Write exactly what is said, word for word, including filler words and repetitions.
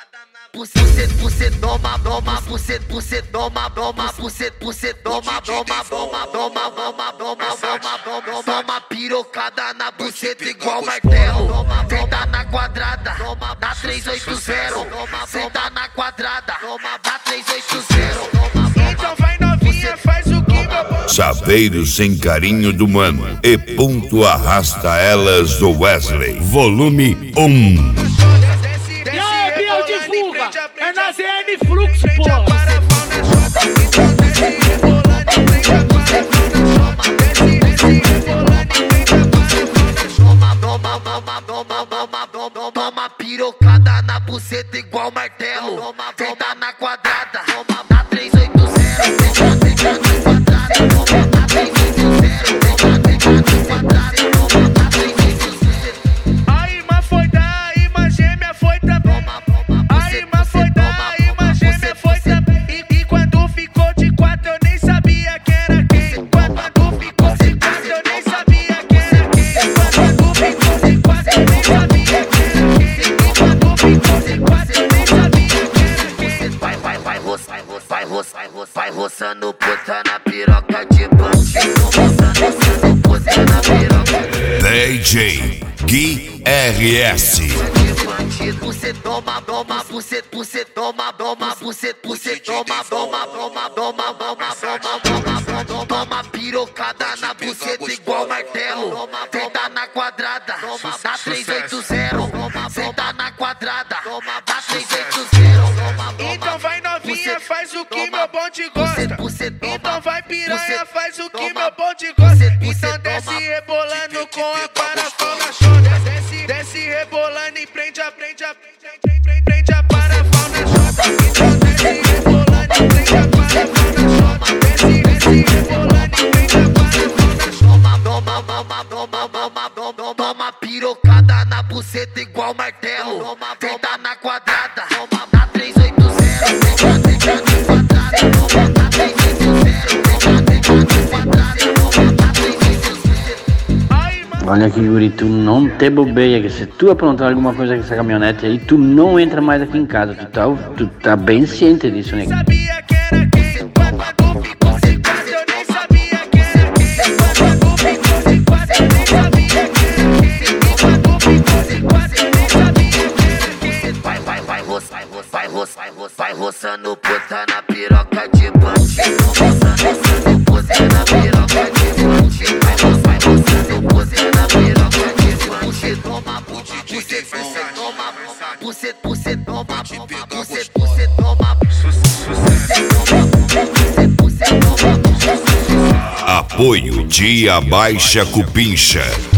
Você, você toma, toma, você, você toma, toma, você, você toma, toma, toma, toma, toma, toma, toma, toma, pirocada na buceta igual martelo. Senta na quadrada, dá três oito zero. Senta na quadrada, dá três oito zero. Então vai novinha, faz o que meu. Chaveiro sem carinho do mano e ponto arrasta elas do Wesley. Volume um. E aí, Biel, divulga! É na Z N Fluxo, porra! Toma pirocada na buceta igual martelo. Senta na quadrada, dá três oito zero. Senta na quadrada, dá três oito zero. Senta na quadrada, dá três oito zero. A irmã foi dar, a irmã gêmea foi também. A irmã foi dar, a irmã gêmea foi também. E, e quando ficou de quatro eu nem sabia quem era quem. Quando ficou de quatro eu nem sabia quem era quem. Quando ficou de quatro eu nem sabia quem era quem. Quando ficou de quatro eu nem sabia quem era quem. Vai, vai, vai, roça, vai, roça, vai, roça, vai, roça, vai roçando puta na piroca de bandido. Roçando, roçando puta na piroca. D J Gui R S. Você toma, toma, você, você toma, toma, você, você toma, toma, toma, toma, toma, toma, toma, toma, pirocada na buceta igual martelo. Senta na quadrada, dá três oito zero. Senta na quadrada, dá três oito zero. Então vai novinha, faz o que meu bonde gosta. Então vai piranha, faz o que meu bonde gosta. Então desce rebolando com a parafona chota. Desce, desce rebolando e prende a, prende a, prende, prende, prende a parafona chota. Então desce rebolando e prende a parafona chota. Desce, desce rebolando e prende a parafona chota. Toma, toma, toma, toma, toma, toma pirocada na buceta igual martelo. Senta na quadrada, dá três oito zero. Senta na quadrada, dá três oito zero. Senta na quadrada, dá três oito zero. Olha aqui, guri, tu não te bobeia, que se tu aprontar alguma coisa com essa caminhonete aí, tu não entra mais aqui em casa, tu tá, tu tá bem ciente disso, né? Sabia que era quem, quando ficou de quatro eu nem sabia que era quem. Quando ficou de quatro eu nem sabia que era quem. Quando ficou de quatro eu nem sabia que era quem. Vai, vai, vai, roça, vai, roça, vai, roça, vai, roça, vai roçando puta na piroca de bandido. Roçando, roçando puta na piroca de bandido. Vai, roça, vai roçando puta na piroca de bandido. Toma, você, você toma, você, você toma, você, você toma, Apoio Dia Baixa Cupincha.